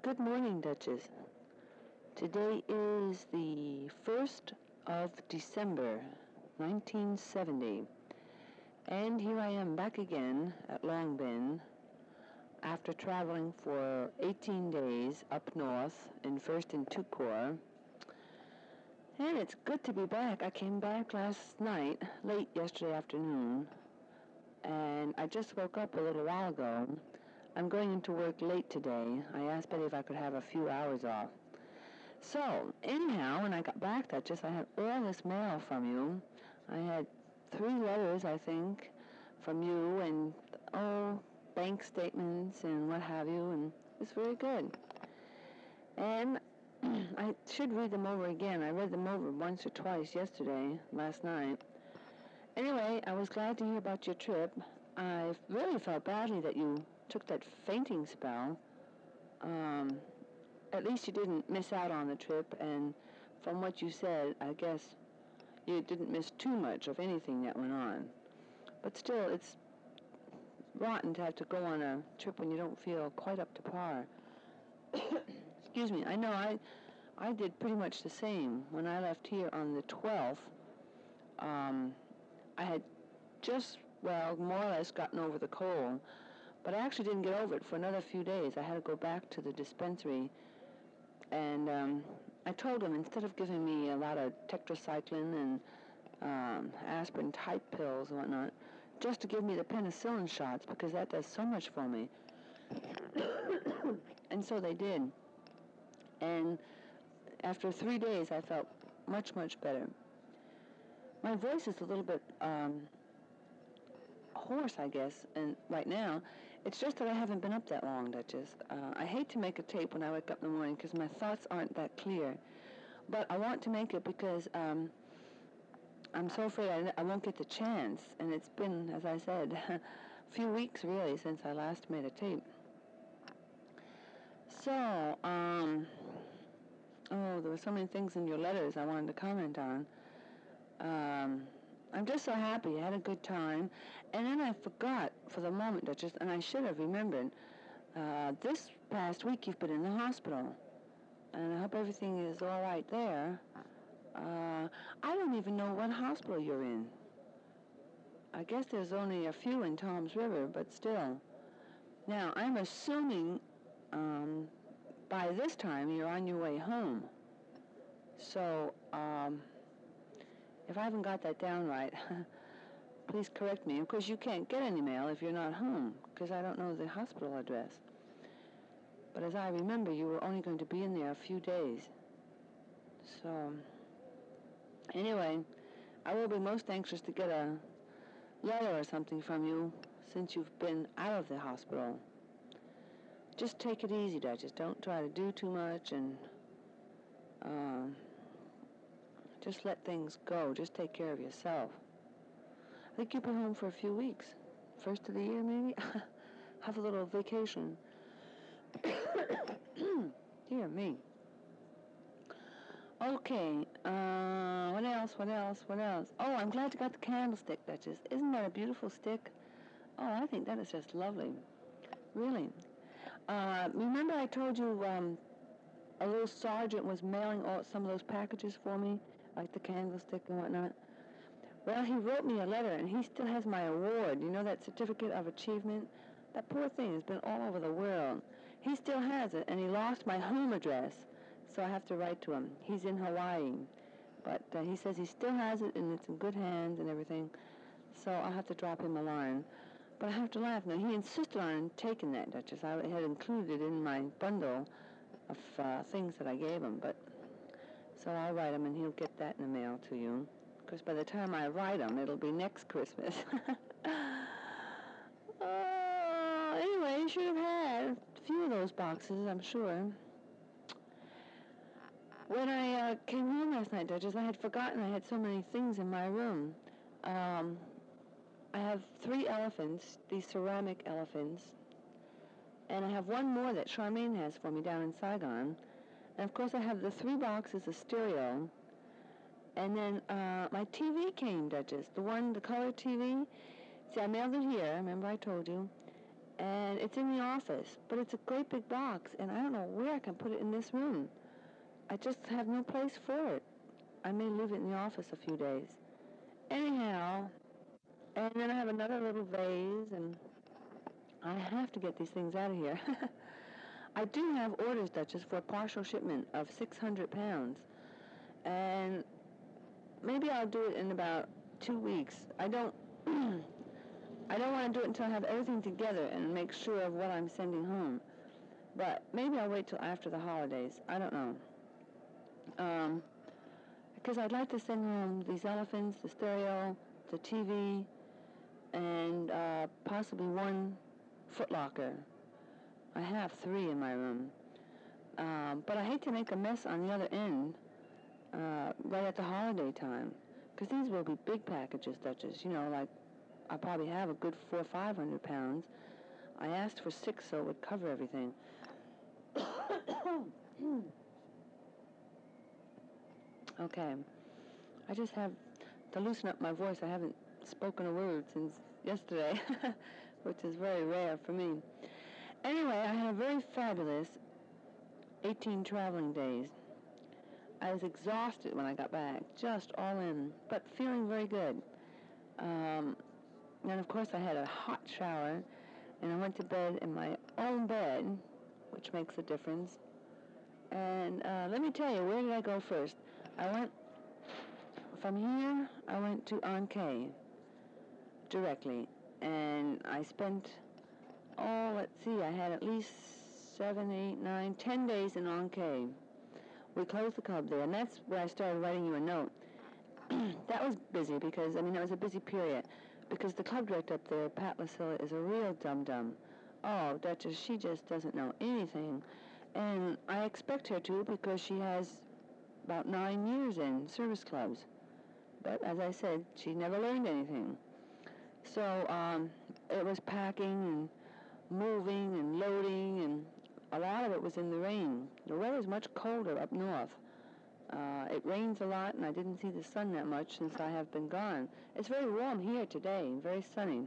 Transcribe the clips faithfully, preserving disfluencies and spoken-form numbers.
Good morning, Duchess. Today is the first of December, nineteen seventy, and here I am back again at Long Bend after traveling for eighteen days up north in First and Two Corps. And it's good to be back. I came back last night, late yesterday afternoon, and I just woke up a little while ago. I'm going into work late today. I asked Betty if I could have a few hours off. So, anyhow, when I got back, that just I had all this mail from you. I had three letters, I think, from you, and, oh, bank statements and what have you, and it's very good. And I should read them over again. I read them over once or twice yesterday, last night. Anyway, I was glad to hear about your trip. I really felt badly that you took that fainting spell. Um, at least you didn't miss out on the trip, and from what you said, I guess you didn't miss too much of anything that went on. But still, it's rotten to have to go on a trip when you don't feel quite up to par. Excuse me. I know I, I did pretty much the same. When I left here on the twelfth, um, I had just, well, more or less gotten over the cold. But I actually didn't get over it for another few days. I had to go back to the dispensary, and um, I told them instead of giving me a lot of tetracycline and um, aspirin type pills and whatnot, just to give me the penicillin shots because that does so much for me. And so they did. And after three days, I felt much, much better. My voice is a little bit um, hoarse, I guess, and right now, it's just that I haven't been up that long, Duchess. Uh, I hate to make a tape when I wake up in the morning because my thoughts aren't that clear, but I want to make it because um, I'm so afraid I, I won't get the chance, and it's been, as I said, a few weeks, really, since I last made a tape. So, um, oh, there were so many things in your letters I wanted to comment on. Um... I'm just so happy. I had a good time. And then I forgot for the moment, Duchess, and I should have remembered, uh, this past week you've been in the hospital. And I hope everything is all right there. Uh, I don't even know what hospital you're in. I guess there's only a few in Toms River, but still. Now, I'm assuming um, by this time you're on your way home. So, um... if I haven't got that down right, please correct me. Of course, you can't get any mail if you're not home, because I don't know the hospital address. But as I remember, you were only going to be in there a few days. So, anyway, I will be most anxious to get a letter or something from you since you've been out of the hospital. Just take it easy, Duchess. Don't try to do too much, and uh, just let things go. Just take care of yourself. I think you'll be home for a few weeks. First of the year, maybe? Have a little vacation. Dear me. Okay, uh, what else, what else, what else? Oh, I'm glad you got the candlestick, Duchess. Isn't that a beautiful stick? Oh, I think that is just lovely. Really. Uh, remember I told you um, a little sergeant was mailing all, some of those packages for me, like the candlestick and whatnot? Well, he wrote me a letter, and he still has my award. You know that certificate of achievement? That poor thing has been all over the world. He still has it, and he lost my home address, so I have to write to him. He's in Hawaii, but uh, he says he still has it, and it's in good hands and everything, so I'll have to drop him a line. But I have to laugh. Now, he insisted on taking that, Duchess. I had included it in my bundle of uh, things that I gave him, but so I'll write him, and he'll get that in the mail to you. Because by the time I write them, it'll be next Christmas. Oh, anyway, you should have had a few of those boxes, I'm sure. When I uh, came home last night, Duchess, I had forgotten I had so many things in my room. Um, I have three elephants, these ceramic elephants, and I have one more that Charmaine has for me down in Saigon. And, of course, I have the three boxes of stereo. And then uh, my T V came, Duchess, the one, the color T V. See, I mailed it here, remember I told you. and it's in the office, but it's a great big box, and I don't know where I can put it in this room. I just have no place for it. I may leave it in the office a few days. Anyhow, and then I have another little vase, and I have to get these things out of here. I do have orders, Duchess, for a partial shipment of six hundred pounds, and maybe I'll do it in about two weeks. I don't, I don't want to do it until I have everything together and make sure of what I'm sending home. But maybe I'll wait till after the holidays. I don't know. Um, because I'd like to send home these elephants, the stereo, the T V, and uh, possibly one footlocker. I have three in my room. Um, but I hate to make a mess on the other end uh, right at the holiday time, because these will be big packages, Duchess. You know, like I probably have a good four or five hundred pounds. I asked for six, so it would cover everything. Okay. I just have to loosen up my voice. I haven't spoken a word since yesterday, which is very rare for me. Anyway, I had a very fabulous eighteen traveling days. I was exhausted when I got back, just all in, but feeling very good. Um, and of course I had a hot shower, and I went to bed in my own bed, which makes a difference. And uh, let me tell you, where did I go first? I went, from here, I went to Ankei directly, and I spent, oh, let's see, I had at least seven, eight, nine, ten days in Ankei. We closed the club there, and that's where I started writing you a note. That was busy because, I mean, it was a busy period, because the club director up there, Pat Lasilla, is a real dum-dum. Oh, Duchess, she just doesn't know anything. And I expect her to, because she has about nine years in service clubs. But as I said, she never learned anything. So um, it was packing and moving and loading, and a lot of it was in the rain. The weather's much colder up north. Uh, it rains a lot, and I didn't see the sun that much since I have been gone. It's very warm here today, very sunny.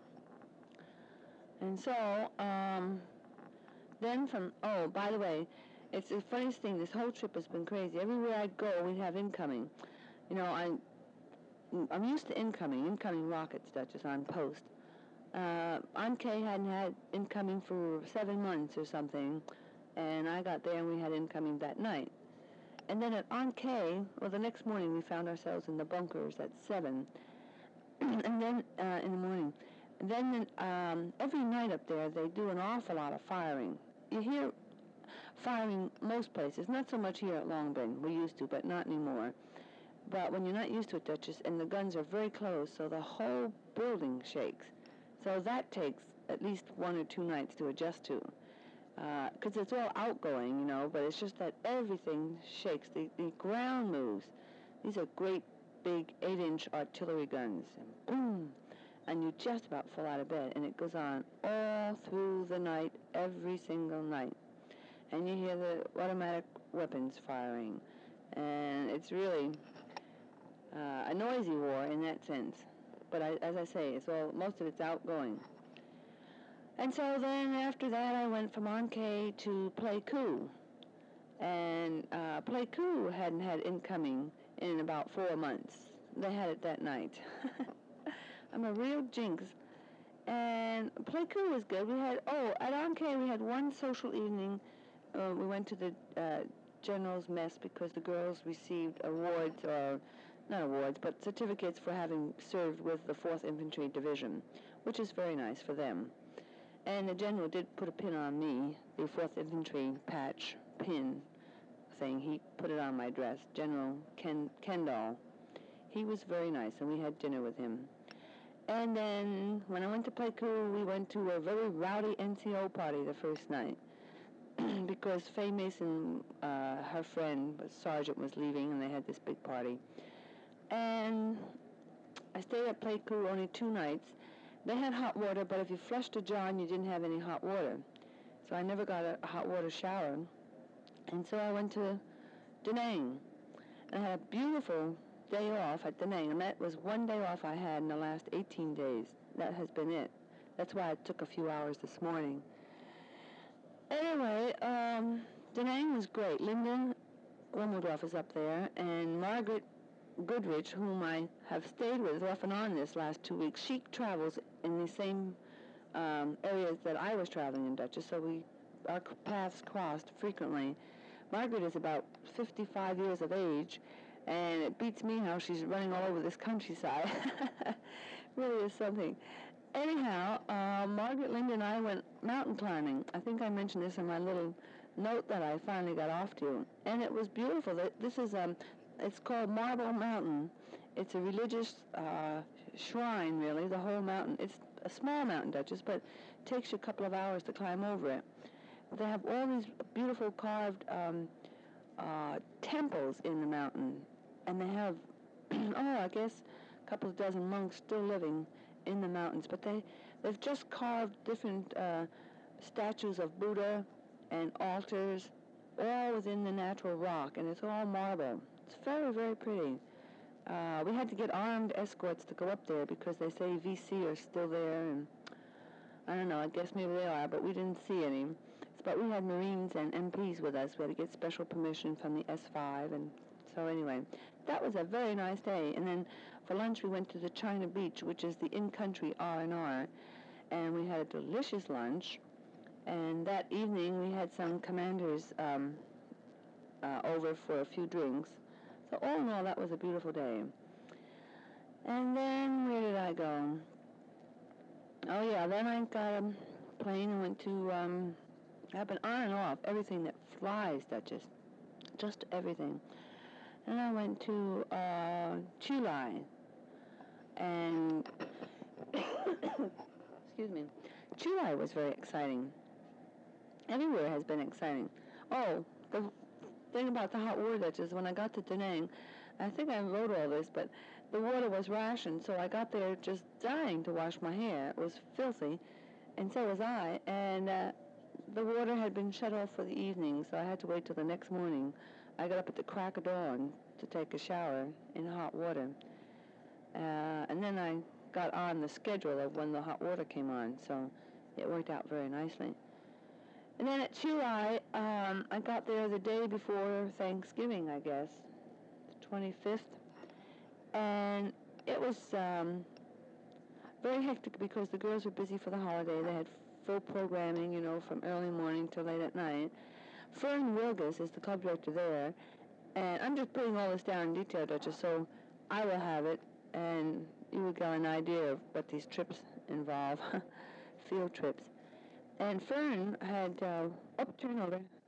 And so, um, then from, oh, by the way, it's the funniest thing, this whole trip has been crazy. Everywhere I go, we have incoming. You know, I, I'm used to incoming, incoming rockets, Duchess, on post. Uh, Ankei hadn't had incoming for seven months or something, and I got there and we had incoming that night. And then at Ankei, well, the next morning we found ourselves in the bunkers at seven, and then uh, in the morning. And then um, every night up there they do an awful lot of firing. You hear firing most places, not so much here at Long Binh. We used to, but not anymore. But when you're not used to it, Duchess, and the guns are very close, so the whole building shakes. So that takes at least one or two nights to adjust to. Because uh, it's all outgoing, you know, but it's just that everything shakes. The, the ground moves. These are great, big, eight-inch artillery guns. And boom! And you just about fall out of bed. And it goes on all through the night, every single night. And you hear the automatic weapons firing. And it's really uh, a noisy war in that sense. But I, as I say, it's all, most of it's outgoing. And so then after that I went from Ankei to Pleiku. And uh, Pleiku hadn't had incoming in about four months. They had it that night. I'm a real jinx. And Pleiku was good. We had, oh, at Ankei we had one social evening. Uh, we went to the uh, General's Mess because the girls received awards, or not awards, but certificates for having served with the fourth Infantry Division, which is very nice for them. And the General did put a pin on me, the fourth Infantry patch pin thing. He put it on my dress, General Ken, Kendall. He was very nice, and we had dinner with him. And then when I went to Pleiku, we went to a very rowdy N C O party the first night because Faye Mason, uh, her friend, Sergeant, was leaving, and they had this big party. And I stayed at Pleiku only two nights. They had hot water, but if you flushed a jar, you didn't have any hot water. So I never got a hot water shower. And so I went to Da Nang. And I had a beautiful day off at Da Nang. And that was one day off I had in the last eighteen days. That has been it. That's why it took a few hours this morning. Anyway, um, Da Nang was great. Linda Wimmeldorf is up there, and Margaret Goodrich, whom I have stayed with off and on this last two weeks, she travels in the same um, areas that I was traveling in Dutchess, so we our paths crossed frequently. Margaret is about fifty-five years of age, and it beats me how she's running all over this countryside. Really is something. Anyhow, uh, Margaret, Linda, and I went mountain climbing. I think I mentioned this in my little note that I finally got off to, and it was beautiful. This is um, it's called Marble Mountain. It's a religious uh, shrine, really. The whole mountain. It's a small mountain, Dutchess, but it takes you a couple of hours to climb over it. They have all these beautiful carved um, uh, temples in the mountain, and they have oh, I guess a couple of dozen monks still living in the mountains, but they, they've just carved different uh, statues of Buddha and altars, all within the natural rock, and it's all marble. It's very, very pretty. Uh, we had to get armed escorts to go up there because they say V C are still there, and I don't know, I guess maybe they are, but we didn't see any. But we had Marines and M Ps with us. We had to get special permission from the S five, and so anyway, that was a very nice day. And then for lunch we went to the China Beach, which is the in-country R and R, and we had a delicious lunch. And that evening we had some commanders um, uh, over for a few drinks. So all in all, that was a beautiful day. And then where did I go? Oh yeah, then I got a plane and went to, um, I've been on and off, everything that flies, Dutchess. Just everything. And I went to uh, Chulai, and excuse me, Chulai was very exciting. Everywhere has been exciting. Oh, the thing about the hot water, Dutchess, when I got to Da Nang, I think I wrote all this, but the water was rationed, so I got there just dying to wash my hair. It was filthy, and so was I, and uh, the water had been shut off for the evening, so I had to wait till the next morning. I got up at the crack of dawn to take a shower in hot water. Uh, and then I got on the schedule of when the hot water came on, so it worked out very nicely. And then at Chulai, um, I got there the day before Thanksgiving, I guess, the twenty-fifth. And it was um, very hectic because the girls were busy for the holiday. They had full programming, you know, from early morning till late at night. Fern Wilgus is the club director there, and I'm just putting all this down in detail, Dutchess, so I will have it, and you will get an idea of what these trips involve, field trips. And Fern had, uh, oh, turn over.